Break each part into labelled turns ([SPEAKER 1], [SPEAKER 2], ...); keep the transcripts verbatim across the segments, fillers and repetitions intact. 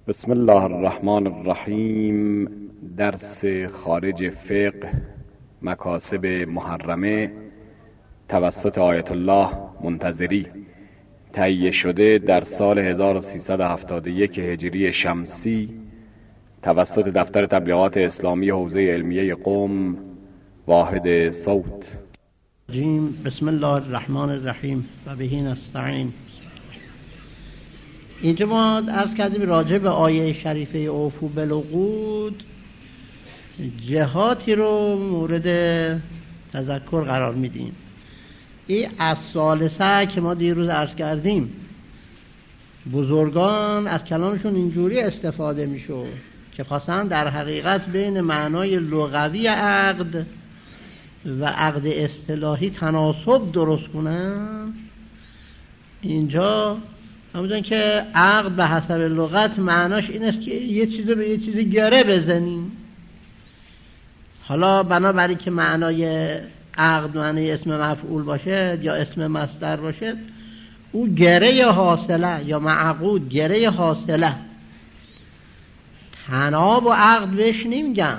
[SPEAKER 1] بسم الله الرحمن الرحیم. درس خارج فقه مکاسب محرمه توسط آیت الله منتظری، تهیه شده در سال هزار و سیصد و هفتاد و یک هجری شمسی توسط دفتر تبلیغات اسلامی حوزه علمیه قم، واحد صوت.
[SPEAKER 2] بسم الله الرحمن الرحیم و بهی نستعین. اینجا ما عرض کردیم راجع به آیه شریفه اوفوا بالعقود جهاتی رو مورد تذکر قرار میدیم. این از ثالثه که ما دیروز عرض کردیم بزرگان از کلامشون اینجوری استفاده میشد که خواستن در حقیقت بین معنای لغوی عقد و عقد اصطلاحی تناسب درست کنن. اینجا همونطور که عقد به حسب لغت معناش این است که یه چیزی به یه چیزی گره بزنیم. حالا بنابراین که معنای عقد معنی اسم مفعول باشه یا اسم مصدر باشه، او گره حاصله یا معقود گره حاصله. تناب و عقد بهش نمیگن.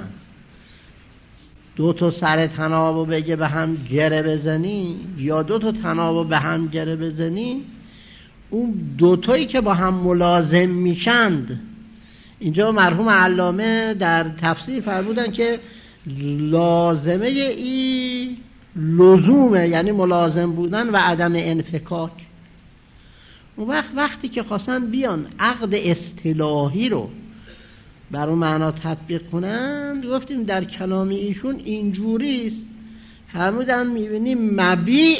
[SPEAKER 2] دو تا سر تنابو بگه به هم گره بزنی یا دو تا تنابو به هم گره بزنی، اون دوتایی که با هم ملازم میشند. اینجا مرحوم علامه در تفسیر فرمودن که لازمه ای لزومه، یعنی ملازم بودن و عدم انفکاک. اون وقت وقتی که خواستن بیان عقد اصطلاحی رو بر اون معنا تطبیق کنند، گفتیم در کلام ایشون اینجوریست. فرمودن میبینیم مبیع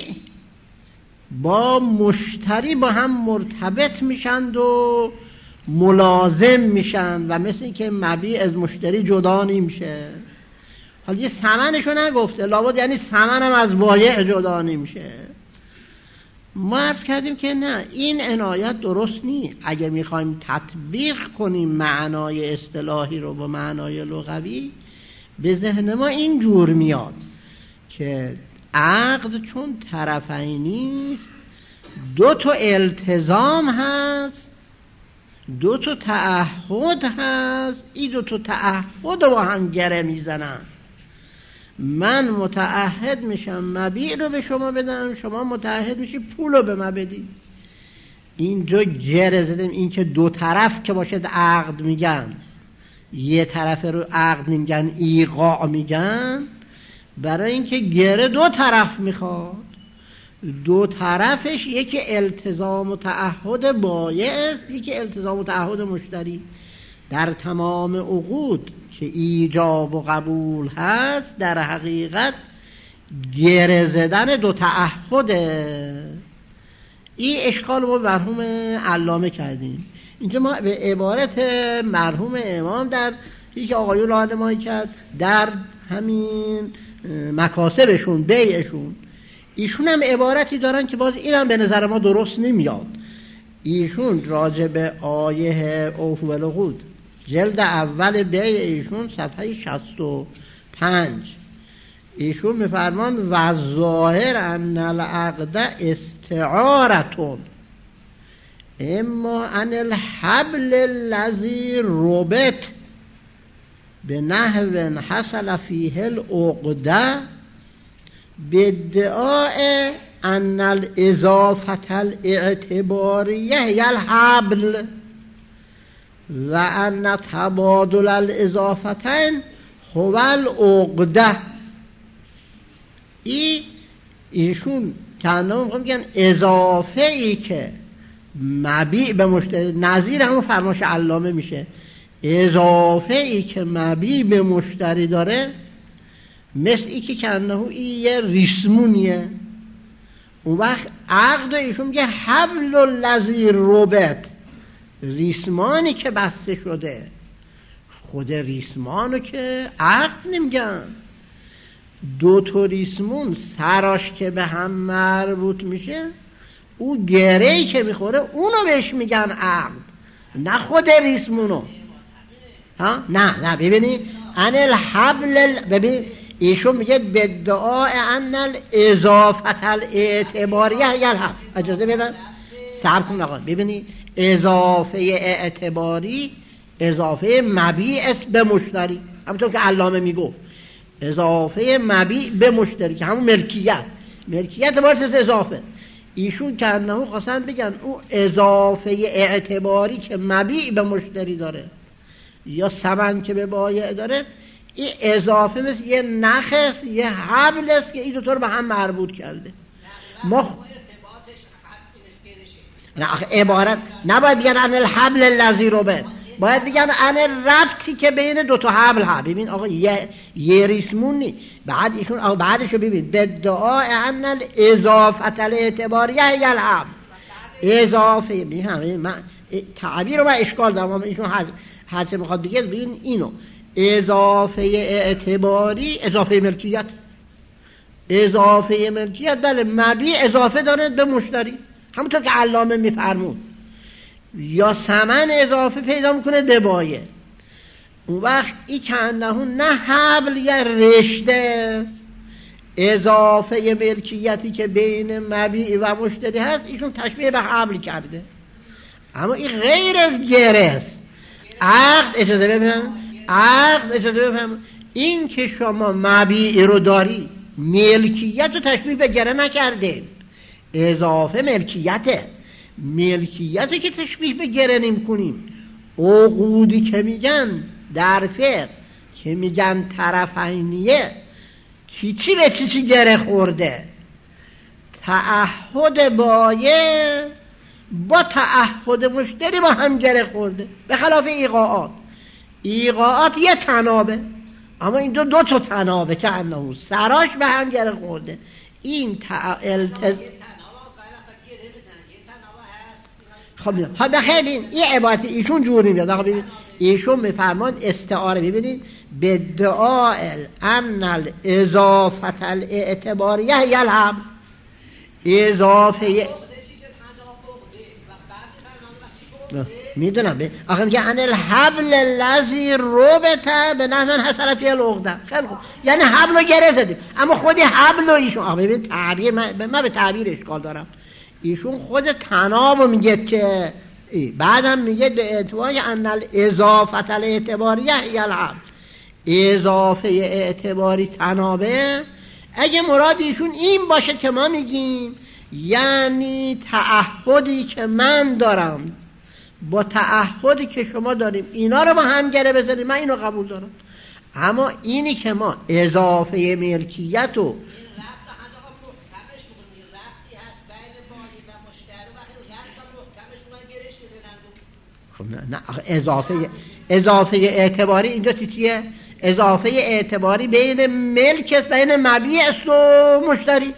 [SPEAKER 2] با مشتری با هم مرتبط میشند و ملازم میشن و مثل این که مبیع از مشتری جدا نمیشه. حالا یه ثمنشو نگفته، لابد یعنی ثمن هم از بایع جدا نمیشه. ما عرض کردیم که نه، این عنایت درست نیست. اگه میخوایم تطبیق کنیم معنای اصطلاحی رو با معنای لغوی، به ذهن ما این جور میاد که عقد چون طرفینی است، دو تا التزام هست، دو تا تعهد هست. این دو تا تعهد با هم گره میزنن. من متعهد میشم مبیع رو به شما بدم، شما متعهد میشی پول رو به من بدی. اینجا گره زدیم. این که دو طرف که باشد عقد میگن، یه طرف رو عقد نمیگن، ایقاع میگن، برای اینکه گره دو طرف میخواد. دو طرفش یکی التزام و تعهد بایع است، یکی التزام و تعهد مشتری. در تمام عقود که ایجاب و قبول هست، در حقیقت گره زدن دو تعهده. این اشکال ما مرحوم علامه کردیم. اینجا ما به عبارت مرحوم امام در یکی آقایون راهنمایی کرد در همین مکاسبشون، بیعشون. ایشون هم عبارتی دارن که باز اینم به نظر ما درست نمیاد. ایشون راجع به آیه اوفوا بالعقود جلد اول بیع ایشون صفحه شصت و پنج ایشون میفرمان و ظاهر ان العقد استعارتون اما ان الحبل الذی ربط به نحو حصل فیه العقده بادعاء ان الاضافه الاعتباریه هی الحبل و ان تبادل الاضافتین هو العقده. ای ایشون چندم میگن اضافه ای که مبیع به مشتری، نظیر همون فرمایش علامه میشه، اضافه ای که مبیع به مشتری داره مثل ای که کنه ای یه ریسمونیه. اون وقت عقد ایشون میگه حبل الذی ربط، ریسمانی که بسته شده. خود ریسمانو که عقد نمیگن. دو تا ریسمون سراش که به هم مربوط میشه، او گرهی که میخوره اونو بهش میگن عقد، نه خود ریسمونو. ها نه نه ببینی ان الحبل، ببین ایشون میگه بدعاء ان الاضافه الاعتباریه یه الحبل. اجازه بدن صبر کن آقا. ببینی اضافه اعتباری اضافه مبیع است به مشتری، همونطور که علامه میگفت اضافه مبیع به مشتری که همون ملکیت، ملکیت باید از اضافه. ایشون که انهو خواستن بگن اون اضافه اعتباری که مبیع به مشتری داره یا ثمن که به بایع داره، این اضافه مثل یه نخ است، یه حبل است که این دوتا رو به هم مربوط کرده. ما نه عبارت نباید بگن ان الحبل الذی ربط، باید بگن ان ربطی که بین دو تا حبل ها. ببین آقا یه یه ریسمون نی، بعد ایشون آقا بعدشو ببین بدعا ان الاضافه الاعتباریه هی الحبل، اضافه میهم من تعبیر رو با اشکال دارم، ایشون هر هر چه میخواد بگه ببین اینو اضافه اعتباری اضافه ملکیت، اضافه ملکیت بله مبیع اضافه داره به مشتری، همونطور که علامه میفرمون، یا ثمن اضافه پیدا میکنه به بایع. اون وقت این که انهو نه حبل یا رشته، اضافه ملکیتی که بین مبیع و مشتری هست ایشون تشبیه به حبل کرده، اما این غیر از گره است. عقد اجازه ببینن، عقد اجازه ببینن این که شما مبیع رو داری ملکیت رو تشبیه به گره نکرده، اضافه ملکیته، ملکیتی که تشبیه به گره نمی کنیم. عقودی که میگن در فقه که میگن طرفینیه، چی چی به چی چی گره خورده؟ تعهد بایع با تعهد مشتری با هم گره خورده، به خلاف ایقاعات. ایقاعات یه تنابه، اما این دو دو تا تنابه که انهو سراش به هم گره خورده. این تا التز... خب ها بخیر این این عبارت ایشون جوری میاد. آقا ببین ایشون میفرمان استعاره، ببینید بدعا ان الاضافه الاعتباریه هی الحبل، اضافه میدونم آخه میگه ان الحبل الذی ربط به نحو حصل فی العقده. خیلی خوب، یعنی حبل رو گره زدیم، اما خود حبل رو ایشون آقا ببین تعبیر من, من به تعبیر اشکال دارم. ایشون خود تناب رو میگه که بعدم میگه به اعتبار ان الاضافه الاعتباریه هی الحبل، اضافه اعتباری تنابه. اگه مراد ایشون این باشه که ما میگیم یعنی تعهدی که من دارم با تعهدی که شما داریم اینا رو با هم گره بزنیم، من اینو قبول دارم. اما اینی که ما اضافه ملکیت و خب نه, نه اضافه اضافه اعتباری اینجا چیه؟ اضافه اعتباری بین ملک است، بین مبیع است و مشتری.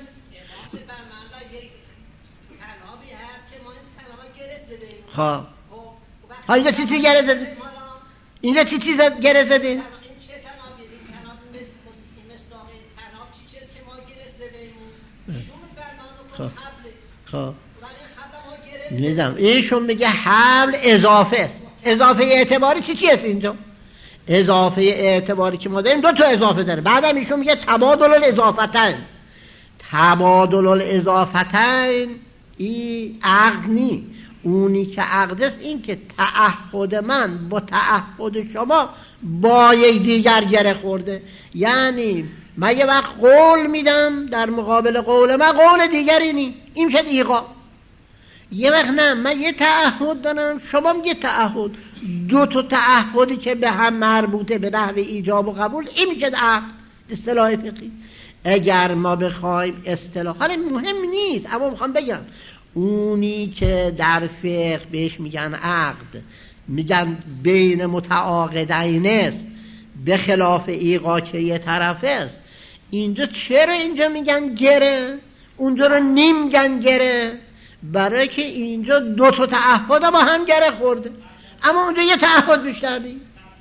[SPEAKER 2] خب ها اینجا چی چی گره زده؟ اینجا چی چی گره زده؟ این چه تنابی؟ این تناب این مصداق این تناب چی چیز که ما گره زده ایمون؟ ایشون فرمان کن حبل. خب ولی حبل ما گره. ایشون میگه حبل اضافه است. اضافه اعتباری چی چی است اینجا؟ اضافه اعتباری که ما داریم دو تا اضافه داره. بعدم ایشون میگه تبادل الاضافتین. تبادل الاضافتین این عقد نی، اونی که عقد است این که تعهد من با تعهد شما با یک دیگر گره خورده. یعنی من یه وقت قول میدم در مقابل قول من قول دیگری نی، این میشه ایقاع. یه وقت نه من یه تعهد دارم شما هم یه تعهد، دو تا تعهدی که به هم مربوطه به نحو ایجاب و قبول، این میشه عقد اصطلاح فقهی. اگر ما بخوایم اصطلاح حالا مهم نیست، اما میخوام بگم اونی که در فقه بهش میگن عقد، میگن بین متعاقدین است به خلاف ایقاع که یه طرف است. اینجا چرا اینجا میگن گره اونجا رو نمیگن گره؟ برای که اینجا دو تا تعهد با هم گره خورده، اما اونجا یه تعهد بیشتر نیست.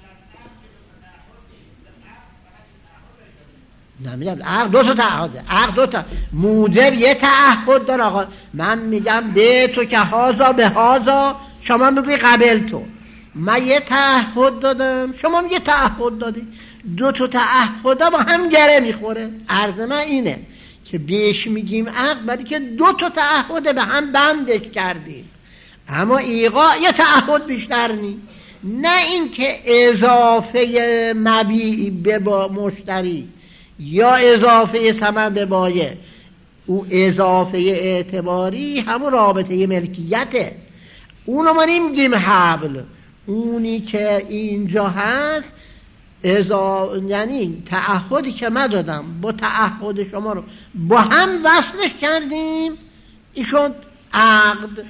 [SPEAKER 2] نمیدونم عقد دو تا تعهده، عقد دو تا موجب یه تعهد داره. آقا من میگم به تو که هازا به هازا، شما میگی قبل تو، من یه تعهد دادم شما هم یه تعهد دادی، دو تا تعهد با هم گره میخوره. عرض من اینه که بهش میگیم عقد برای که دو تا تعهد به هم بندش کردیم، اما ایقاع یه تعهد بیشتر نی. نه اینکه اضافه مبیع به با مشتری یا اضافه ثمن به بایع، او اضافه اعتباری همون رابطه ملکیته، اونو ما نمیگیم حبل. اونی که اینجا هست ازا... یعنی تعهدی که من دادم با تعهد شما رو با هم وصلش کردیم، ایشون عقد.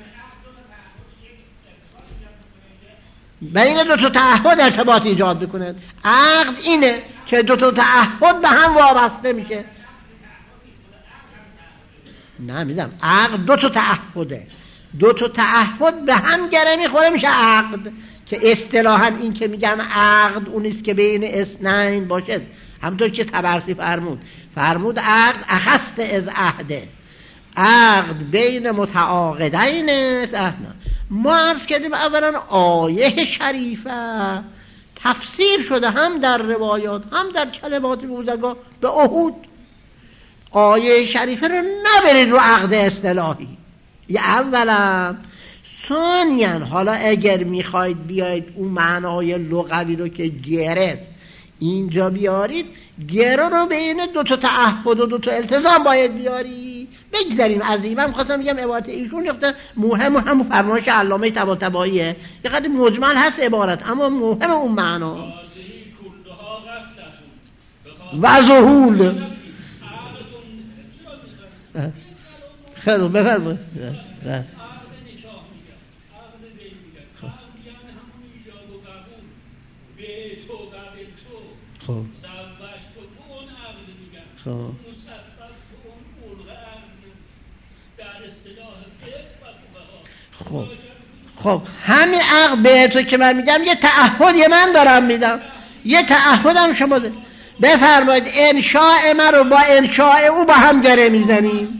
[SPEAKER 2] بین دو تا تعهد ارتباط ایجاد بکنه. عقد اینه که دو تا تعهد به هم وابسته میشه. نه میدم عقد دو تا تعهده، دو تا تعهد به هم گره میخوره میشه عقد، که اصطلاحاً این که میگم عقد اونیست که بین اثنین باشد، همونطور که طبرسی فرمود فرمود عقد اخص از عهده، عقد بین متعاقدین است. ما عرض کردیم اولا آیه شریفه تفسیر شده هم در روایات هم در کلمات بزرگان به عهود. آیه شریفه رو نبرید رو عقد اصطلاحی، یه اولا. ثانیاً حالا اگر میخواید بیاید اون معنای لغوی رو که گرت اینجا بیارید، گره رو بین دو تا تعهد و دو تا التزام باید بیاری. بگذاریم از این. من خواستم بگم عبارت ایشون یه مهم و همون فرمایش علامه طباطباییه، یه قدر مجمل هست عبارت، اما مهم اون معنا و ظهول. خیلی بفرمایید. خب خب خب خب همین عقد به تو که من میگم یه تعهدی من دارم میدم، یه تعهدم شما ده. بفرمایید انشاء من رو با انشاء او با هم گره میزنیم.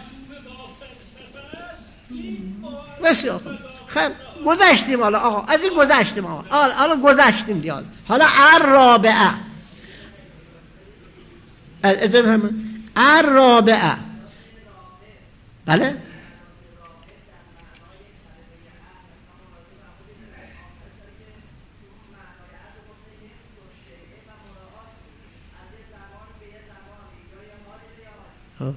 [SPEAKER 2] بسیار خوب. خب گذشتیم حالا آقا، از این گذشتیم آقا، حالا گذشتیم دیال. حالا الرابعه، الرابعه، بله ها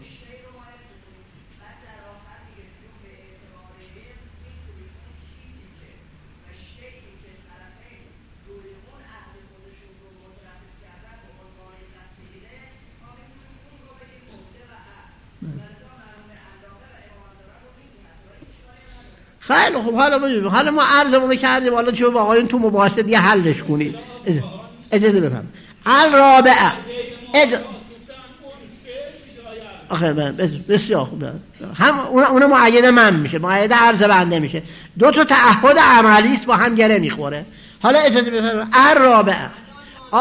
[SPEAKER 2] خیلی خوب. حالا ببینیم، حالا ما عرضمون کردیم، حالا چه واقعا تو مباحثه دیگه حلش کنید. اجازه بفهم. الرابعه اج... آخه بسیار خوب، هم اون معید من میشه، معید عرض بنده میشه، دو تا تعهد عملی است با هم گره میخوره. حالا اجازه بفهم. الرابعه آ...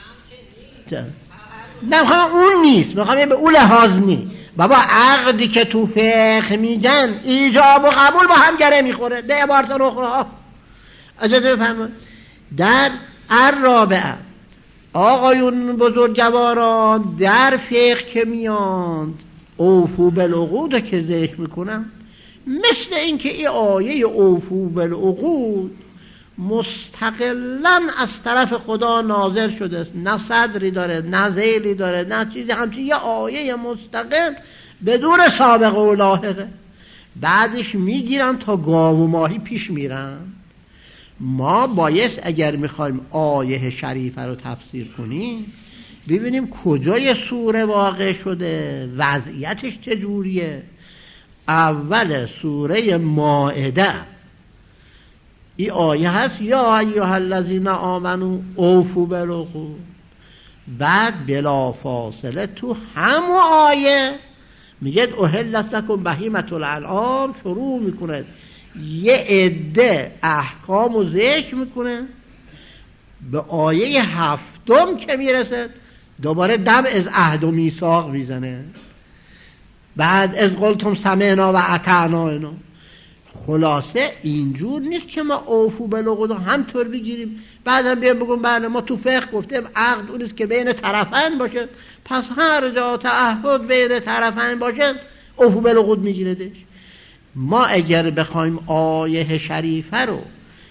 [SPEAKER 2] نه میخوام اون نیست، میخوام به اون لحاظ نی بابا. عقدی که تو فقه میگن ایجاب و قبول با هم گره میخوره. به عبارت اخرى اجازه بفرمایید. در الرابعه آقایون بزرگواران در فقه که میاند اوفو بالعقود که ذکر میکنن، مثل اینکه این آیه اوفو بالعقود مستقلاً از طرف خدا نازل شده است، نه صدری داره نه ذیلی داره نه چیزی، همچنین یه آیه مستقل بدون سابقه و لاحقه. بعدش میگیرن تا گاو و ماهی پیش میرن. ما بایست اگر میخوایم آیه شریفه رو تفسیر کنیم ببینیم کجای سوره واقع شده، وضعیتش چجوریه. اول سوره مائده این آیه هست یا ایها الذین آمنوا اوفوا بالعقود. بعد بلا فاصله تو همون آیه میگه احلت لکم بهیمة الانعام، شروع میکنه یه عده احکام و ذکر میکنه. به آیه هفتم که میرسه دوباره دم از عهد و میثاق میزنه. بعد از قلتم سمعنا و اطعنا اینا. خلاصه اینجور نیست که ما اوفو بالعقود همطور بگیریم بعدم بیام بگم بله ما تو فقه گفتیم عقد اون است که بین طرفین باشه، پس هر جا تعهد بین طرفین باشه اوفو بالعقود میگیردش. ما اگر بخوایم آیه شریفه رو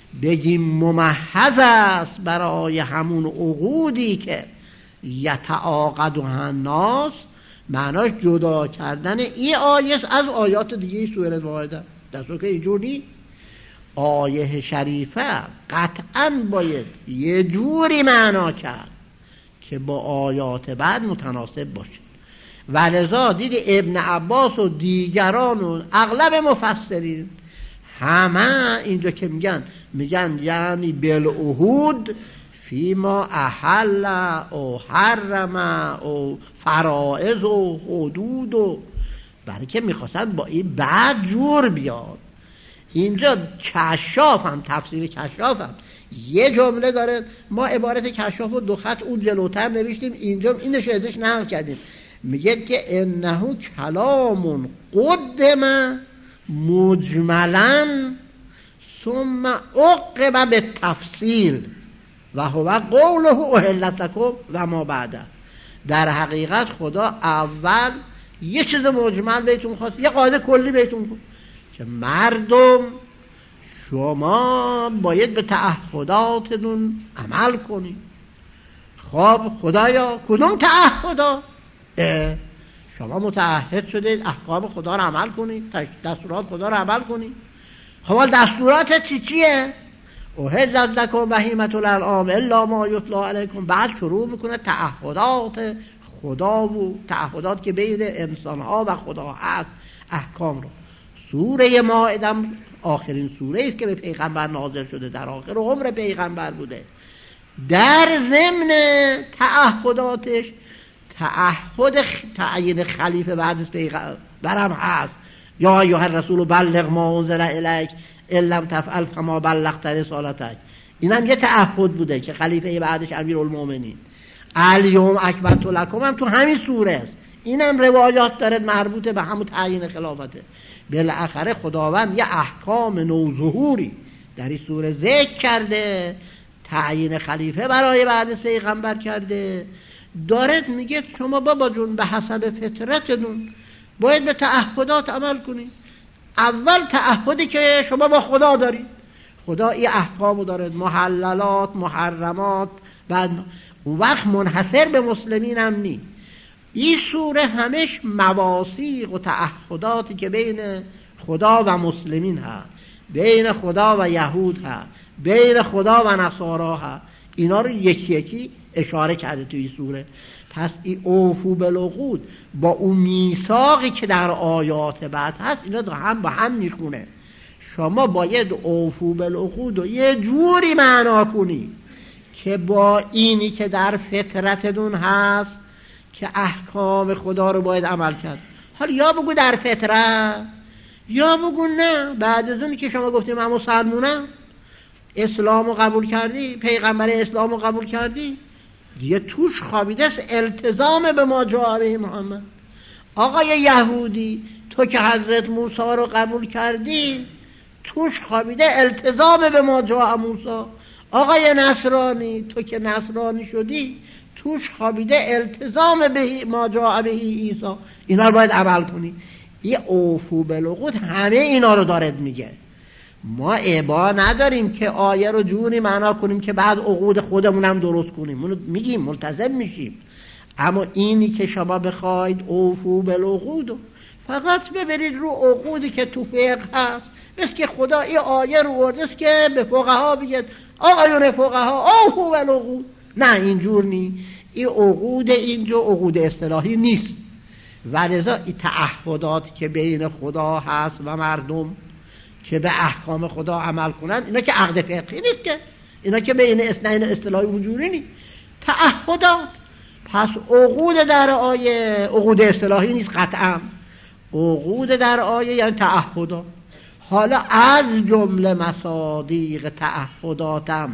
[SPEAKER 2] بگیم ممحض است برای همون عقودی که یتعاقدها الناس، معناش جدا کردن این آیه از آیات دیگه سوره مائده. دستور که اینجور نیست. آیه شریفه قطعا باید یه جوری معنا کرد که با آیات بعد متناسب باشه. ولذا دید ابن عباس و دیگران و اغلب مفسرین همه اینجا که میگن میگن یعنی بالعهود فیما احل او حرم او فرائض و حدود، و برای که میخواستن با این بعد جور بیاد. اینجا کشاف هم تفسیر کشاف هم یه جمله داره، ما عبارت کشاف و دو خط اون جلوتر نوشتیم، اینجا اینش ازش نقل کردیم. میگه که انه کلام قدم مجملا ثم عقب بالتفصیل و هو قوله احلت لکم و ما بعده. در حقیقت خدا اول یه چیز مجمل بهتون خواست، یه قاعده کلی بهتون گفت که مردم شما باید به تعهداتتون عمل کنید. خب خدایا کدوم تعهدا؟ شما متعهد شدید احکام خدا رو عمل کنید، دستورات خدا رو عمل کنید. خب دستورات چی چیه؟ احلت لکم بهیمة الانعام الا ما یتلی علیکم. بعد شروع میکنه تعهدات خدا و تعهدات که بین انسانها و خدا هست احکام رو. سوره مائده آخرین سوره است که به پیغمبر نازل شده، در آخر عمر پیغمبر بوده. در ضمن تعهداتش تعهد تعیین خلیفه بعد از پیغمبرم هست. یا ایها الرسول بلغ ما انزل الیک ان لم تفعل فما بلغت رسالتک. اینم یه تعهد بوده که خلیفه بعدش امیرالمومنین. الیوم اکملت لکم هم تو همین سوره است. اینم روایات داره مربوط به همون تعیین خلافته. بالاخره خداوند یه احکام نوظهوری در این سوره ذکر کرده، تعیین خلیفه برای بعد از پیغمبر کرده. دارد میگه شما بابا جون به حسب فطرتتون باید به تعهدات عمل کنید. اول تعهدی که شما با خدا دارید، خدا این احکامو داره، محللات محرمات، بعد اون وقت منحصر به مسلمین هم نی. این سوره همش مواثیق و تعهداتی که بین خدا و مسلمین هست، بین خدا و یهود هست، بین خدا و نصارا هست. اینا رو یکی یکی اشاره کرده توی سوره. پس این اوفو بالعقود با اون میثاقی که در آیات بعد هست اینا دو هم با هم میخونه. شما باید اوفو بالعقود رو یه جوری معنا کنی که با اینی که در فطرتتون هست که احکام خدا رو باید عمل کرد. حالا یا بگو در فطرت، یا بگو نه بعد از اونی که شما گفتیم من مسلمونم، اسلام رو قبول کردی، پیغمبر اسلام رو قبول کردی، دیگه توش خوابیده است التزام به ما جاء به محمد. آقای یهودی تو که حضرت موسی رو قبول کردی توش خوابیده التزام به ما جاء موسی. آقای نصرانی تو که نصرانی شدی توش خوابیده التزام به ما جاء به عیسی. اینا رو باید عمل کنی. این اوفو بالعقود همه اینا رو دارد میگه. ما ابا نداریم که آیه رو جوری معنا کنیم که بعد عقود خودمون هم درست کنیم. اونو میگیم ملتزم میشیم. اما اینی که شما بخواید اوفو بالعقود فقط ببرید رو عقودی که تو فقه هست، بس که خدا این آیه رو ورده است که به فقها بگید آقایون فقها اوفو بالعقود. نه اینجور نی. این عقود اینجا عقود اصطلاحی نیست. ولذا این تعهدات که بین خدا هست و مردم که به احکام خدا عمل کنند، اینا که عقد فقهی نیست، که اینا که بین اثنین اصطلاحی وجودی نیست، تعهدات. پس عقود در آیه عقود اصطلاحی نیست قطعا. عقود در آیه یعنی تعهدات. حالا از جمله مصادیق تعهداتم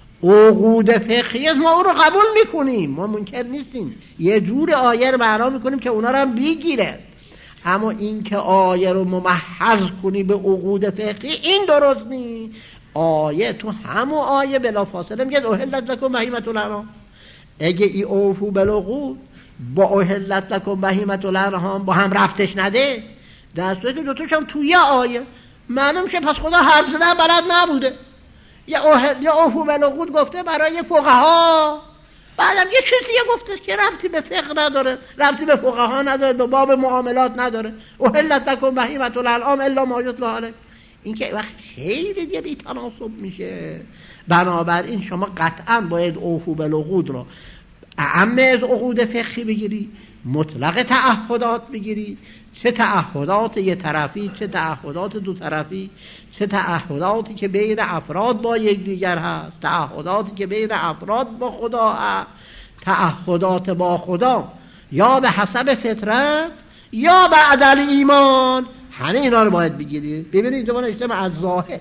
[SPEAKER 2] عقود فقهی است، ما اون رو قبول میکنیم، ما منکر نیستیم، یه جور آیه رو معنا میکنیم که اونا رو هم بگیره. اما این که آیه رو ممحض کنی به عقود فقهی این درست نیست. آیه تو همون آیه بلافاصله میگه احلت لکم بهیمة الانعام. اگه ای اوفو بالعقود با احلت لکم بهیمة الانعام با هم رفتش نده، در صورتی که دوتاش هم توی آیه معلوم شه پس خدا حرف زدن بلد نبوده. یا اوه یا اوفو بالعقود گفته برای فقها، بعدم یه چیزی گفته که ربطی به فقه نداره، ربطی به فقها نداره، به باب معاملات نداره. احلت لکم بهیمة الانعام الا ما یتلی علیکم. این که وقت خیلی دیگه بی تناسب میشه. بنابراین شما قطعا باید اوفو بالعقود رو اعم از عقود فقهی بگیری، مطلق تعهدات بگیری، چه تعهدات یه طرفی، چه تعهدات دو طرفی، چه تعهداتی که بین افراد با یکدیگر هست، تعهداتی که بین افراد با خدا هست، تعهدات با خدا یا به حسب فطرت یا به عدل ایمان. همه اینا رو باید بگیری. ببینید اینجا ما نوشتم از ظاهر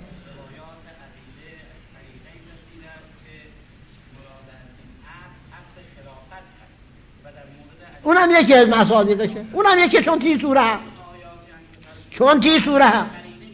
[SPEAKER 2] اونم یکی از مصادیقشه، اونم یکی چون تی سوره هم چون تی سوره هم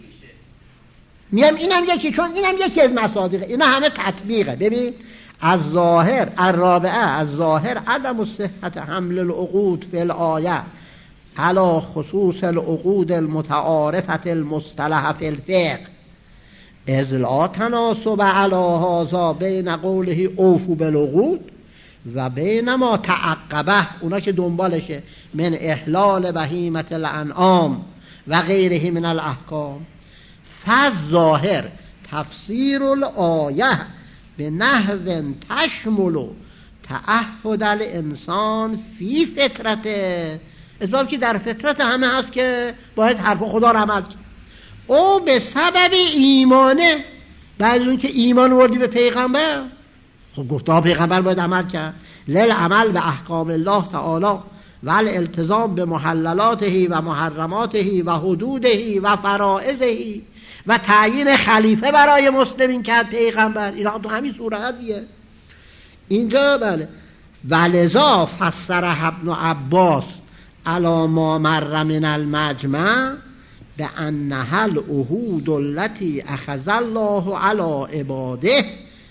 [SPEAKER 2] میم اینم یکی چون اینم یکی از مصادیقه. اینا همه تطبیقه. ببین از ظاهر الرابعه از ظاهر عدم صحت حمل العقود فی الآیه علی خصوص العقود المتعارفه المصطلحه فی الفقه اذ لا تناسب علی هذا بین قوله اوفوا بالعقود و بین ما تعقبه، اونا که دنبالشه، من احلال بهیمة الانعام و غیره من الاحکام. فالظاهر تفسیر الآیه به نحو تشمل تعهد الانسان فی فطرته، اسباب که در فطرت همه هست که باید حرف خدا رو عمل کرد. او به سبب ایمانه، بعد اون که ایمان وردی به پیغمبر، خب گفته پیغمبر باید عمل کرد. للعمل به احکام الله تعالی و الالتزام به محللاته و محرماته و حدوده و فرائضه و تعیین خلیفه برای مسلمین کرد پیغمبر. اینا تو همین سوره دیگه اینجا. بله ولذا فسر ابن عباس علی ما مر من المجمع بانها العهود التي اخذ الله علی عباده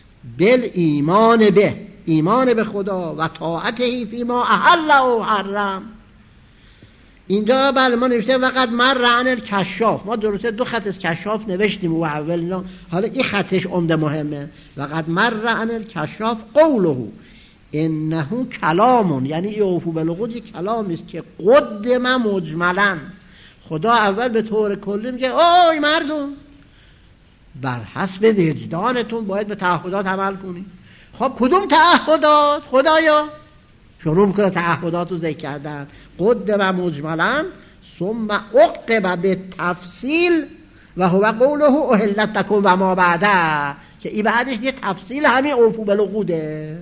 [SPEAKER 2] بالایمان به، ایمان به خدا و طاعته فیما احل و حرم. اینجا بله ما نوشته وقت مر عن الکشاف، ما درسته دو خط از کشاف نوشتیم و اول اینا، حالا این خطش عمده مهمه. وقت مر عن الکشاف قوله انه کلامون، یعنی اوفوا بالعقود یک کلامی است که قدم مجملا. خدا اول به طور کلی میگه اوی مردم بر حسب وجدانتون باید به تعهدات عمل کنید. خب کدوم تعهدات؟ خدایا شروع میکنه تعهدات رو ذکر کردن. قدم مجملا ثم عقب به تفصیل و هو قوله احلت لکم و ما بعده، که این بعدش یه تفصیل همین اوفوا بالعقوده.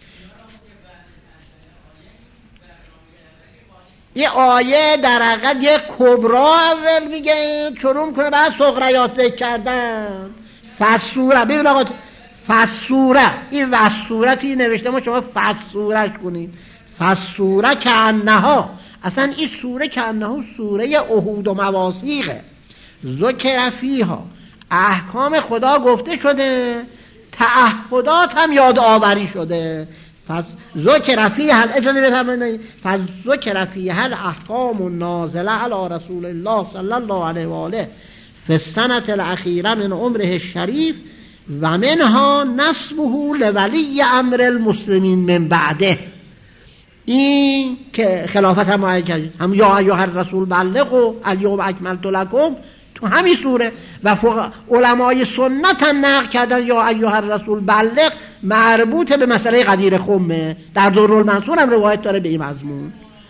[SPEAKER 2] یه آیه در حقیقت یه کبرا اول میگه شروع میکنه، بعد صغریات ذکر کردن. فسوره، ببین آقا فسوره، این وسورتی نوشته ما شما فسورش کنید. فسوره که انها، اصلا این سوره که انها سوره عهود و مواثیقه. ذکر فیها، احکام خدا گفته شده، تعهدات هم یاد آوری شده. ذکر فیها، اجازه بفرمایید، فذکر فیها الاحکام نازله علی رسول الله صلی الله علیه و آله فی السنة الاخیره من عمره الشریف و منها نسبه لولی امر المسلمین من بعده. این که خلافت هم معین کردید، هم یا ایها الرسول بلغوا الیوم اکملت لکم تو همین سوره. و علمای سنت هم نقل کردن یا ایها الرسول بلغ مربوط به مسئله غدیر خمه، در درالمنصور هم روایت داره به این مضمون.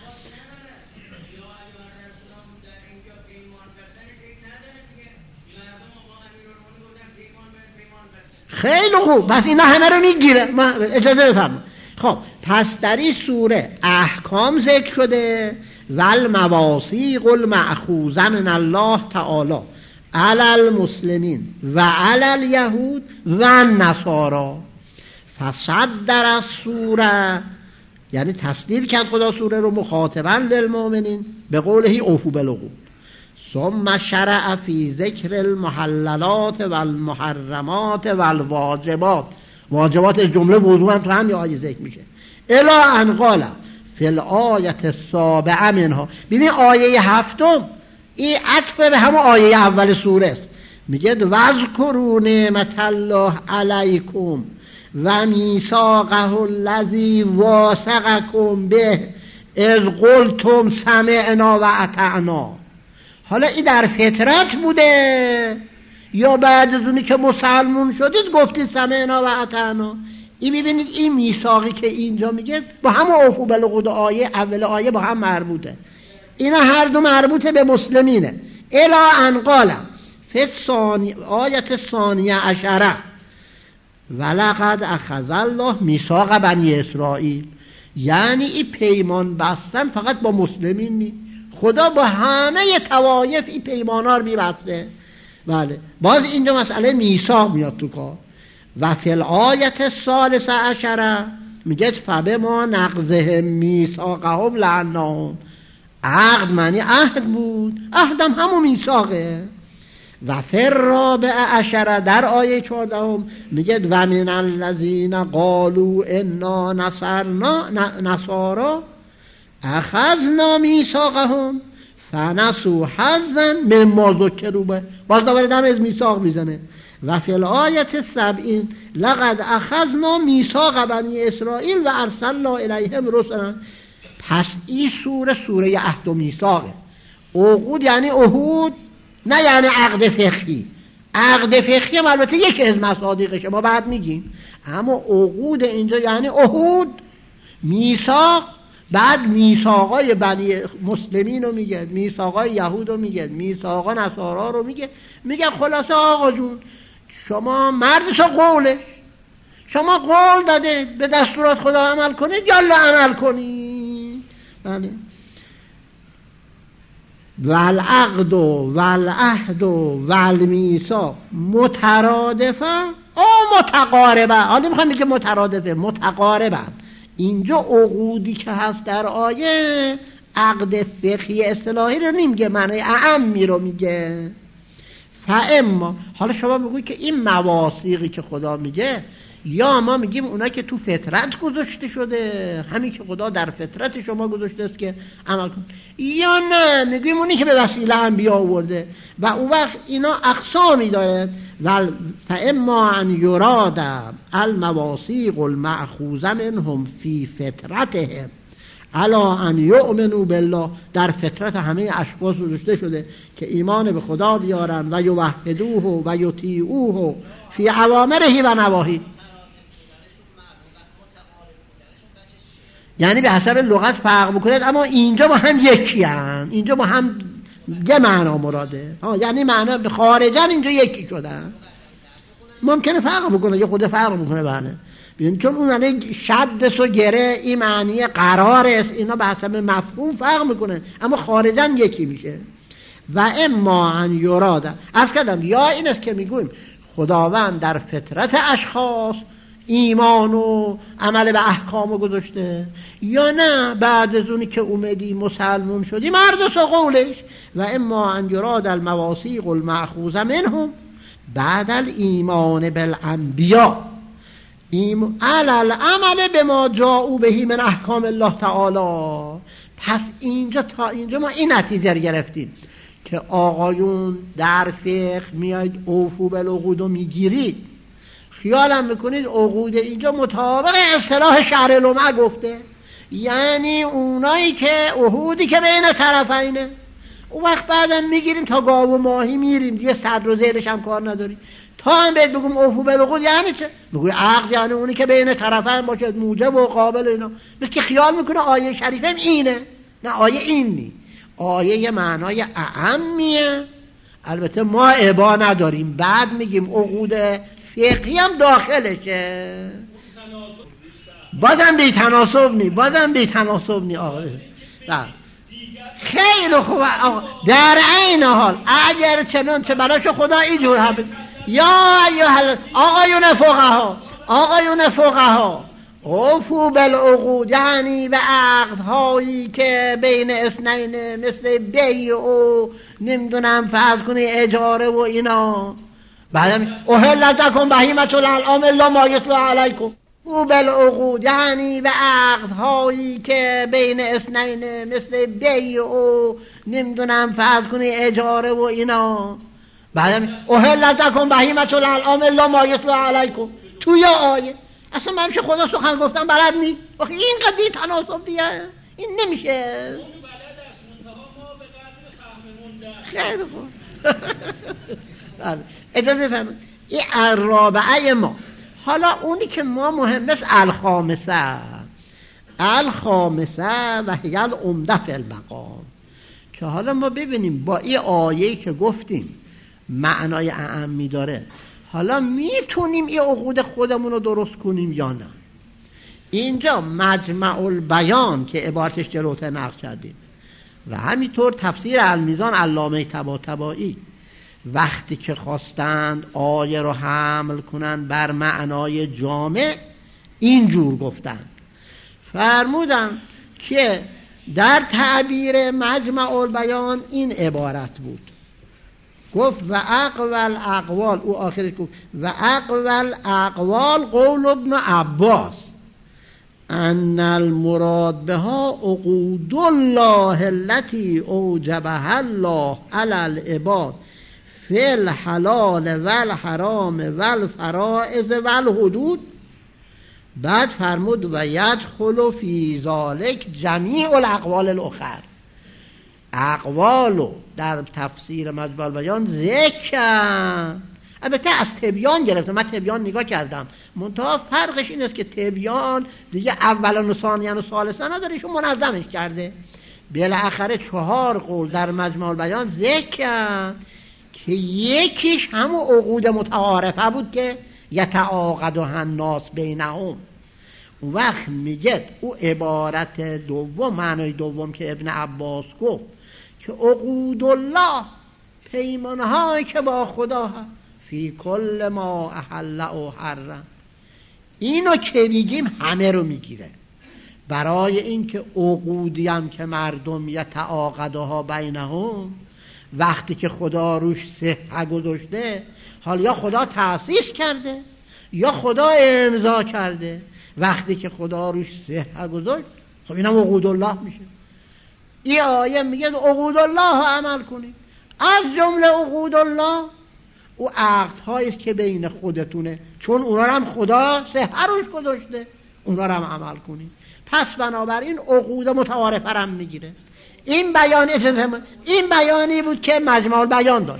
[SPEAKER 2] خیلی خوب، پس اینا همه رو میگیره. ما اجازه بفرمایید. خب پس در این سوره احکام ذکر شده و المواثیق المأخوذه من الله تعالی علی المسلمین و علی الیهود و النصارا. فصدر السوره، یعنی تصدیق کرد خدا سوره رو مخاطبا للمؤمنین به قوله اوفوا بالعقود. ثم شرع فی ذکر المحللات و المحرمات و الواجبات. واجبات جمله وضوء هم تو همین آیه ذکر میشه. الی ان قال فی الآیه السابعه منها. ببین آیه هفتم این عطف به همون آیه اول سوره است. میگه واذکروا نعمت الله علیکم و میثاقه الذی واثقکم به اذ قلتم سمعنا و اطعنا. حالا این در فطرت بوده یا بعد از اونی که مسلمون شدید گفتید سمعنا و اطعنا؟ این ببینید این میثاقی که اینجا میگه با هم اوفوا بالعقود آیه اول آیه با هم مربوطه، اینا هر دو مربوطه به مسلمینه. الا ان قال فی الثانی آیت ثانیه عشره ولقد اخذ الله میثاق بنی اسرائیل، یعنی این پیمان بستن فقط با مسلمین نی، خدا با همه طوایف این پیمانا رو میبسته. بله باز اینجا مسئله میثاق میاد تو کار. و فی الآیت الثالثه عشره میگه فبما نقضهم میثاقهم لعناهم، عقد معنی عهد بود، عهدم همون میثاقه. و فی الرابعه عشره در آیه چهاردهم میگه و من الذین قالوا انا نصرنا نصارا اخذنا میثاقهم فنسوا حظا مما ذکروا به، باز دوباره دم از میثاق میزنه. و فی الآیت سبعین لقد اخذنا میثاق بنی اسرائیل و ارسلنا الیهم رسلا. پس این سوره سوره عهد و میثاقه. عقود یعنی عهود، نه یعنی عقد فقهی. عقد فقهی هم البته یکی از مصادیقشه ما بعد میگیم، اما عقود اینجا یعنی عهود، میثاق. بعد میثاقای بنی مسلمین رو میگه، میثاقای یهود رو میگه، میثاقا نصارا رو میگه. میگه خلاصه آقا جون شما مردش قولش، شما قول داده به دستورات خدا عمل کنید، یالا عمل کنید. بله والعقد والعهد والمیثاق مترادفه او متقاربه. حالا میخوام بگم مترادفه متقاربه. اینجا عقودی که هست در آیه عقد فقهی اصطلاحی رو نمیگه، معنی اعمی رو میگه. فاما حالا شما میگوید که این مواثیقی که خدا میگه، یا ما میگیم اونا که تو فطرت گذاشته شده، همین که خدا در فطرت شما گذاشته است که عمل کن، یا نه میگیم اونی که به وسیله انبیا آورده. و اون وقت اینا اقسامی داره. و فاما ان یراد المواثیق المأخوذه منهم فی فطرتهم الا ان یؤمنوا بالله، در فطرت همه اشخاص گذاشته شده که ایمان به خدا بیارن و یوحدوه و یطیعوه فی اوامره و نواهی. یعنی به حسب لغت فرق بکنید، اما اینجا با هم یکی هستند، اینجا با هم یه معنا مراده. ها یعنی معنا خارجا اینجا یکی شدن. ممکنه فرق بکنه، یه خود فرق بکنه. بله ببین چون اون یعنی شدس و گره این معنی قرار است، اینا به حسب مفهوم فرق میکنه اما خارجا یکی میشه. و اما ان یراده از کدام، یا این است که میگویم خداوند در فطرت اشخاص ایمان و عمل به احکام گذاشته، یا نه بعد از اونی که اومدی مسلمون شدی مردس و قولش. و اما ان یراد المواثیق المأخوذه منهم بعد الایمان بالانبیاء علی العمل بما جاءوا به من احکام الله تعالی. پس اینجا تا اینجا ما این نتیجه رو گرفتیم که آقایون در فقه میاید اوفوا بالعقود رو میگیرید، خیالم میکنید عقود اینجا مطابق اصطلاح شرع لمعه گفته، یعنی اونایی که عهودی که بین طرفینه. اون وقت بعدم میگیریم تا گاو و ماهی میریم دیگه، صدر و زیرش هم کار نداریم. تا هم بهت بگم اوفوا بالعقود یعنی چه؟ بگوی عقد یعنی اونی که بین طرفین باشد، موجب و قابل اینا. بس که خیال میکنه آیه شریفه اینه، نه آیه این نی، آیه یه معنای اعمیه. البته ما ابا نداریم، بعد میگیم عقود فقهی هم داخلشه. بازم بی تناسب نی، بازم بی تناسب نی. آقا خیلی خوب. در عین حال اگر چنانچه براش خدا اینجور هم یا ایها آقایون فقها، آقایون فقها اوفوا بالعقود یعنی به عقدهایی که بین اثنین مثل بیع و نمیدونم فرض کنی اجاره و اینا. بعدم احلت لکم بهیمة الانعام الا ما یتلی علیکم. او بالعقود یعنی به عقدهایی که بین اثنین مثل بیع و نمیدونم فرض کنی اجاره و اینا. بعدم اهل لکم بهیمة الانعام الا ما یتلی علیکم. توی آیه اصلا من میشه خدا سخن گفتم بلد نی. آخه این قضیه تناسب دیگه این نمیشه. خیلی خوب. اجازه فرمایید این الرابعه ما. حالا اونی که ما مهم است الخامسه. الخامسه و هی العمده فی المقام. که حالا ما ببینیم با این آیه‌ای که گفتیم معنای اعمی داره، حالا میتونیم این عقود خودمون رو درست کنیم یا نه. اینجا مجمع البیان که عبارتش جلوتر نقل کردیم و همینطور تفسیر المیزان علامه طباطبایی وقتی که خواستند آیه رو حمل کنند بر معنای جامع اینجور گفتند، فرمودند که در تعبیر مجمع البیان این عبارت بود، گفت و اقوال اقوال، او آخرش گفت و اقوال اقوال قول ابن عباس ان المراد بها عقود الله التي اوجبها الله على العباد فی الحلال والحرام والفرائض والحدود. بعد فرمود و یدخل فی ذلک جمیع الاقوال الاخر. اقوالو در تفسیر مجمع البیان ذکر، البته از تبیان گرفته، من تبیان نگاه کردم، منتها فرقش این است که تبیان دیگه اولا و ثانیا و ثالثا نداره، ایشون منظمش کرده. بالاخره چهار قول در مجمع البیان ذکر که یکیش همون عقود متعارفه بود که یتعاقدها الناس بینهم. اون وقت میگه او عبارت دوم، معنای دوم که ابن عباس گفت که عقود الله پیمانهایی که با خدا هست فی کل ما احل و حرم، اینو که بگیم همه رو میگیره. برای اینکه عقودی هم که مردم یتعاقدها بینهم، وقتی که خدا روش صحه گذاشته، حال یا خدا تأسیس کرده یا خدا امضا کرده. وقتی که خدا روش صحه گذاشت، خب اینم عقود الله میشه. این آیه میگه عقود الله عمل کنید. از جمله عقود الله او عقدهایی است که بین خودتونه، چون اونا هم خدا صحه روش گذاشته، اونا هم عمل کنید. پس بنابراین عقود متعارفه هم میگیره. این بیان این بیانی بود که مجمع البیان داشت.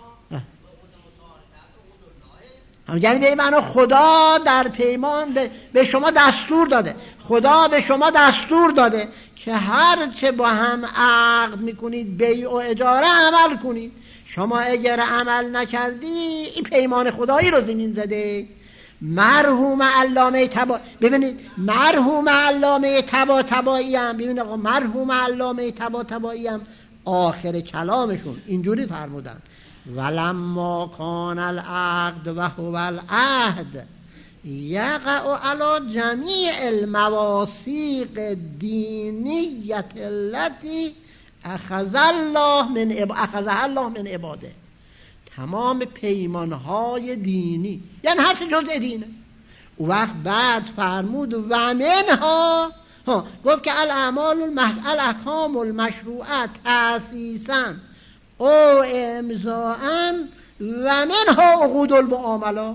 [SPEAKER 2] یعنی به معنی خدا در پیمان به شما دستور داده، خدا به شما دستور داده که هر چه با هم عقد میکنید بیع و اجاره عمل کنید. شما اگر عمل نکردی این پیمان خدایی رو زمین زده. مرحوم علامه طبا ببینید مرحوم علامه طباطبایی هم ببینید آقا مرحوم علامه طباطبایی هم آخر کلامشون اینجوری فرمودن ولما کان العقد و هو العهد یقع علی جمیع المواثیق الدینیة التي اخذ الله من اخذها الله من عباده. تمام پیمانهای دینی یعنی هر چه جزء دینه. و وقت بعد فرمود و منها ها گفت که الاعمال المح... الاحکام المشروعه تأسیساً او امضاءً و منها عقود المعاملات.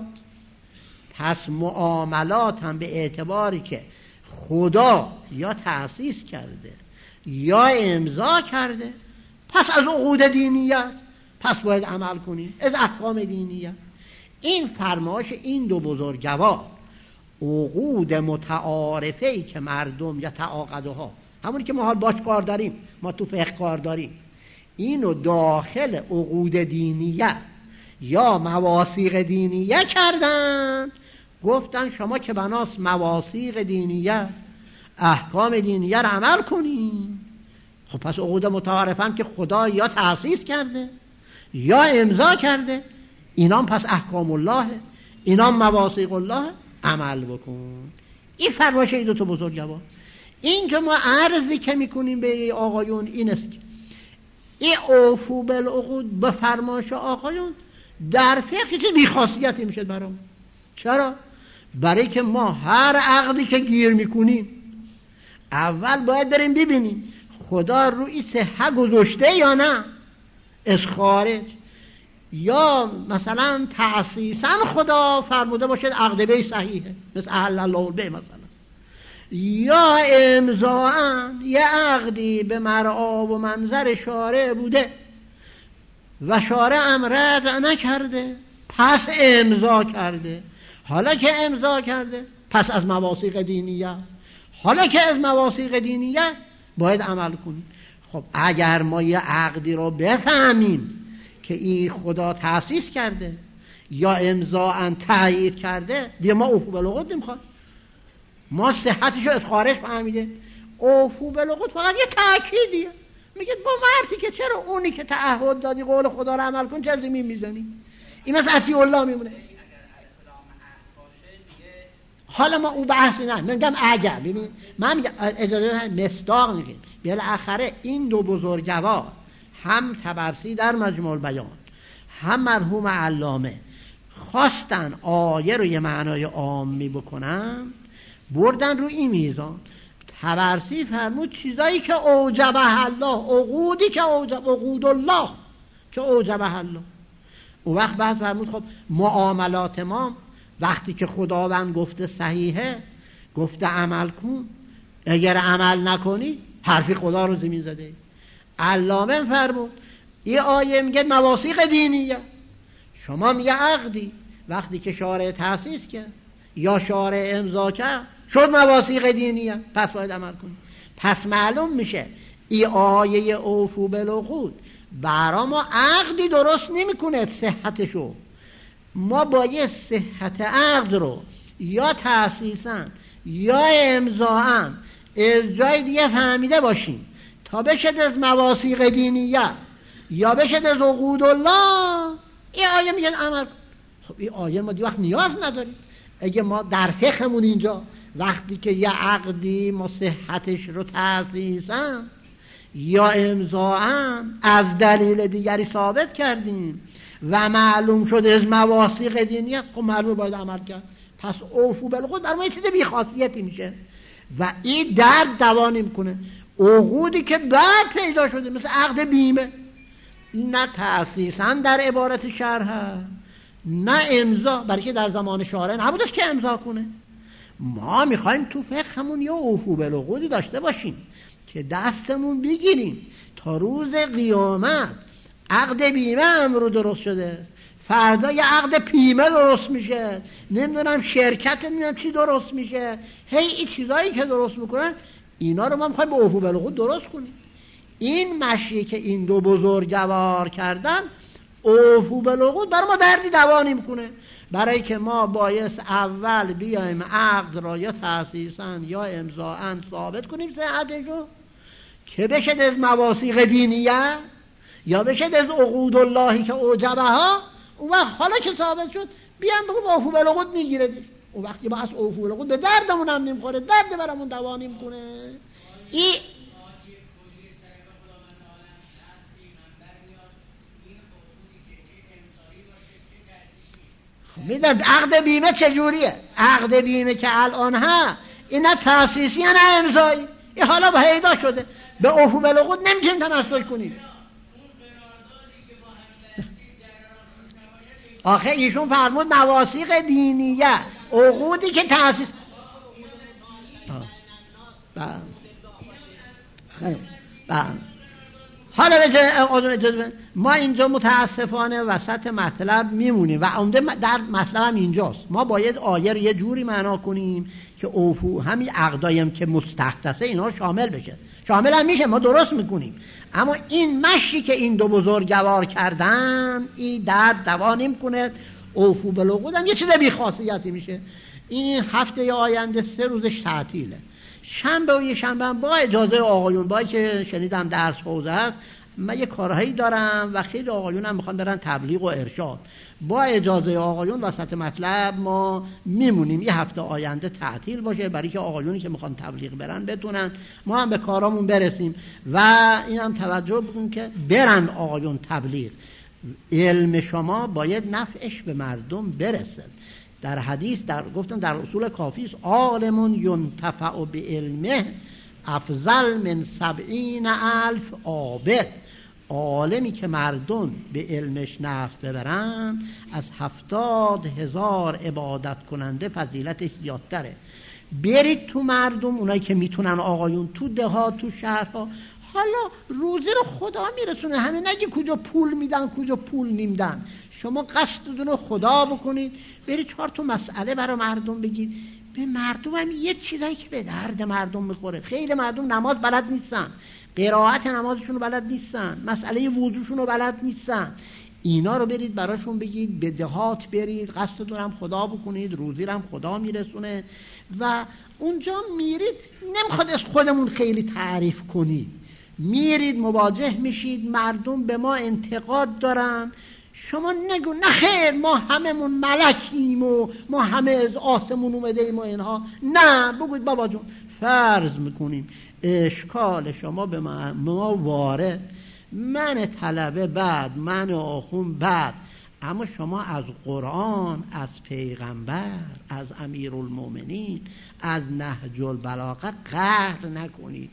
[SPEAKER 2] پس معاملات هم به اعتباری که خدا یا تأسیس کرده یا امضا کرده پس از عقود دینیه، پس باید عمل کنیم از احکام دینیه. این فرمایش این دو بزرگوار عقود متعارفه‌ای که مردم یا تعاقدها، همونی که ما حال باش کار داریم، ما تو فقه کار داریم، اینو داخل عقود دینیه یا مواثیق دینیه کردن. گفتن شما که بناس مواثیق دینیه احکام دینیه رو عمل کنین، خب پس عقود متعارفه هم که خدا یا تأسیس کرده یا امضا کرده، اینام پس احکام الله، اینام مواثیق الله، عمل بکن. این فرمایش این دو تا بزرگوار. اینجا ما عرضی که میکنیم به آقایون این است که این اوفو بالعقود به فرمایش آقایون در فقه چه بی‌خاصیتی میشه برام. چرا؟ برای که ما هر عقدی که گیر میکنیم اول باید بریم ببینیم خدا روی صحه گذاشته یا نه از خارج، یا مثلا تأسیساً خدا فرموده باشد عقد بی صحیحه، مثل احل الله البیع مثلا، یا امضاءً یه عقدی به مرعا و منظر شارع بوده و شارع هم رد نکرده پس امضا کرده. حالا که امضا کرده پس از مواثیق دینیه، حالا که از مواثیق دینیه باید عمل کنیم. خب اگر ما یه عقدی رو بفهمیم که این خدا تأسیس کرده یا امضاءً تایید کرده، دیگه ما اوفو بالعقود نمیخواد، ما صحتشو از خارج فهمیده. اوفو بالعقود فقط یه تأکیدیه، میگه با مرسی که چرا اونی که تعهد دادی قول خدا رو عمل کن چرا زمین میزنی؟ این مثل اطیع الله میمونه. حالا ما او بحثی نه، من میگم اگر ببین من میگم اجازه مصداق میگم بالاخره این دو بزرگوار هم طبرسی در مجموع البیان هم مرحوم علامه خواستن آیه رو یه معنای عامی بکنن، بردن رو این میزان. طبرسی فرمود چیزایی که اوجبه الله، عقودی که اوجب عقود الله که اوجبه الله. اون وقت بعد فرمود خب معاملات ما وقتی که خداوند گفته صحیحه، گفته عمل کن، اگر عمل نکنی حرفی خدا رو زمین زده. علامه فرمود این آیه میگه مواثیق دینیه، شما میگه عقدی وقتی که شارع تأسیس کرد یا شارع امضا کرد شد مواثیق دینیه، پس باید عمل کنی. پس معلوم میشه این آیه اوفو بالعقود برا ما عقدی درست نمیکنه صحتشو، ما باید صحت عقد رو یا تأسیساً یا امضاءً از جای دیگه فهمیده باشیم تا بشد از مواثیق دینیه یا بشد از عقود الله. این آیه میگه عمل. خب این آیه ما دی وقت نیاز نداریم. اگه ما در فقهمون اینجا وقتی که یه عقدی ما صحتش رو تأسیساً یا امضاءً از دلیل دیگری ثابت کردیم و معلوم شده از مواثیق دینیت، خب معلوم باید عمل کرد. پس اوفو بالعقود برای ما یه چیز بی خاصیتی میشه و این درد دوا نمیکنه. عقودی که بعد پیدا شده مثل عقد بیمه، نه تأسیساً در عبارت شرح نه امضا، برای که در زمان شارع نبودش که امضا کنه. ما میخوایم تو فقهمون یه اوفو بالعقودی داشته باشیم که دستمون بگیریم تا روز قیامت عقد بیمه امرو درست شده، فردا یه عقد پیمه درست میشه، نمیدونم شرکت نمیدونم چی درست میشه، هی این چیزایی که درست میکنن اینا رو ما میخوایم به اوفو بالعقود درست کنیم. این مشی که این دو بزرگوار کردن اوفو بالعقود برای ما دردی دوا نمیکنه، برای که ما باید اول بیایم عقد را یا تأسیساً یا امضاءً ثابت کنیم صحتشو که بشد از مواثیق دینیه یا بشد از عقود اللهی که اوجبه ها. اون وقت حالا که ثابت شد بیام بگم اوفو بالعقود میگیره. اون وقتی با از اوفو بالعقود به دردمون هم نمیخوره، درد برامون دوا نمیکنه. این میدونم عقد بیمه چجوریه. عقد بیمه که الان ها اینا تأسیسی نه امضایی، این حالا به هیدا شده، به اوفو بالعقود نمیتونیم تمسک کنیم. آخه ایشون فرمود مواثیق دینیه، عقودی که تأسیس. بله بله. حالا به ما اینجا متاسفانه وسط مطلب میمونیم و عمده در مطلب هم اینجاست. ما باید آیه رو یه جوری معنا کنیم که اوفو همین عقدایم که مستحدثه اینا شامل بشه. شامل هم میشه، ما درست میکنیم، اما این مشی که این دو بزرگوار کردن این درد دوا نمیکنه. اوفو بالعقود هم یه چیز بی خاصیتی میشه. این هفته آینده سه روزش تعطیله، شنبه و یه شنبه هم با اجازه آقایون، با که شنیدم درس حوزه هست، من یه کارهایی دارم و خیلی آقایون هم میخوان برن تبلیغ و ارشاد، با اجازه آقایون وسط مطلب ما میمونیم یه هفته آینده تعطیل باشه برای که آقایونی که میخوان تبلیغ برن بتونن ما هم به کارامون برسیم. و این هم توجه بکنیم که برن آقایون تبلیغ، علم شما باید نفعش به مردم برسد. در حدیث در گفتم در اصول کافی است عالم ینتفع بعلمه افضل من سبعین الف عابد. عالمی که مردم به علمش نفع ببرن از هفتاد هزار عبادت کننده فضیلتش زیادتره. برید تو مردم، اونایی که میتونن آقایون، تو دهات تو شهرها، حالا روزی رو خدا میرسونه، همه نگی کجا پول میدن کجا پول نمیدن، شما قصدتون رو خدا بکنید، برید چهار تا مسئله برای مردم بگید. به مردم هم یه چیزایی که به درد مردم میخوره. خیلی مردم نماز بلد نیستن، قرائت نمازشون رو بلد نیستن، مسئله وضوشون رو بلد نیستن، اینا رو برید براشون بگید. به دهات برید، قصدتون هم خدا بکنید، روزی هم خدا میرسونه. و اونجا میرید نمیخواد از خودمون خیلی تعریف کنید، میرید مواجه میشید، مردم به ما انتقاد دارن، شما نگو نه خیر ما هممون ملکیم و ما همه از آسمون اومده ایم و اینها، نه بگوید بابا جون فرض میکنیم اشکال شما به ما, ما واره، من طلبه بعد، من آخون بعد، اما شما از قرآن، از پیغمبر، از امیرالمومنین، از نهج البلاغه قهر نکنید.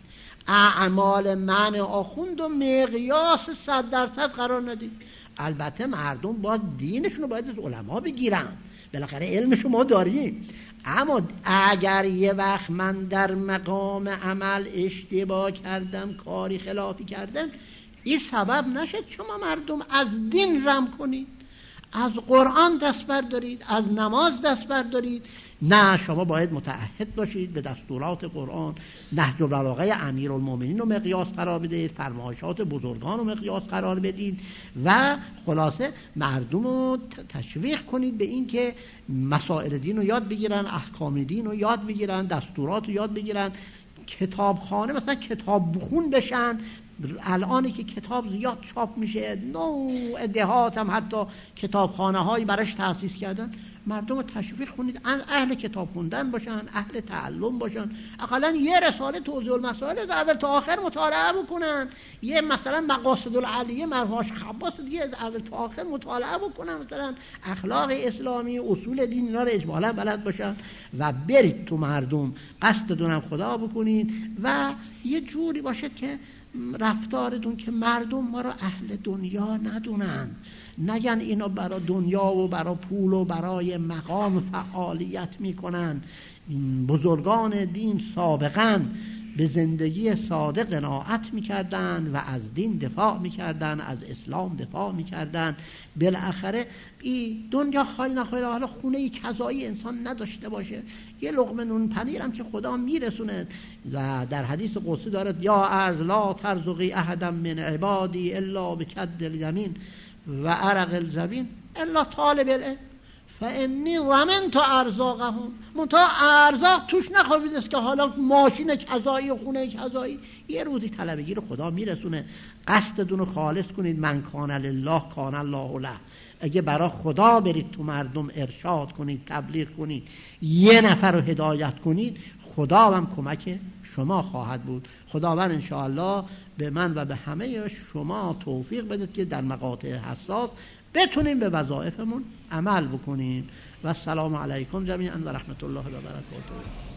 [SPEAKER 2] اعمال من آخوند و مقیاس صد درصد قرار ندید. البته مردم باید دینشون رو باید از علما بگیرن، بالاخره علمشو ما داریم، اما اگر یه وقت من در مقام عمل اشتباه کردم، کاری خلافی کردم، این سبب نشد شما مردم از دین رم کنید، از قرآن دست بردارید، از نماز دست بردارید. نه، شما باید متعهد باشید به دستورات قرآن، نهج البلاغه امیرالمومنین رو مقیاس قرار بدید، فرمایشات بزرگان رو مقیاس قرار بدید و خلاصه مردم رو تشویق کنید به این که مسائل دین رو یاد بگیرن، احکام دین رو یاد بگیرن، دستورات رو یاد بگیرن، کتابخانه مثلا کتاب بخون بشن. الان که کتاب زیاد چاپ میشه، نوع دهات هم حتی کتابخانه هایی براش تأسیس کردن، مردم رو تشویق کنید اهل کتاب خوندن باشن، اهل تعلم باشن، اقلا یه رساله توضیح المسائل از اول تا آخر مطالعه بکنن، یه مثلا مقاصد العلیه مرحوم خباس دیگه از اول تا آخر مطالعه بکنن، مثلا اخلاق اسلامی، اصول دین، اینا رو اجمالا بلد باشن و برید تو مردم قصدتون هم خدا بکنید و یه جوری باشه که رفتارتون که مردم ما را اهل دنیا ندونن، نگن اینا برای دنیا و برای پول و برای مقام فعالیت میکنن. بزرگان دین سابقا به زندگی ساده قناعت میکردن و از دین دفاع میکردن، از اسلام دفاع میکردن. بالاخره این دنیا خواهی نخواهی حالا خونه کذایی انسان نداشته باشه، یه لقمه نون پنیرم که خدا میرسونه و در حدیث قدسی دارد یا از لا ترزقی احدا من عبادی الا بکد الیمین و عرق الجبین الا طالب العلم فانی ضمنت ارزاقهم. منتها ارزاق توش نخواهید است که حالا ماشین کذایی و خونه کذایی، یه روزی طلبگی رو خدا میرسونه. قصدتون رو خالص کنید، من کان لله کان الله له. اگه برای خدا برید تو مردم ارشاد کنید، تبلیغ کنید، یه نفر رو هدایت کنید، خدا هم کمک شما خواهد بود. خداوند انشاءالله به من و به همه شما توفیق بده که در مقاطع حساس بتونیم به وظایفمون عمل بکنیم. و السلام علیکم جمیعا و رحمت الله و برکاته.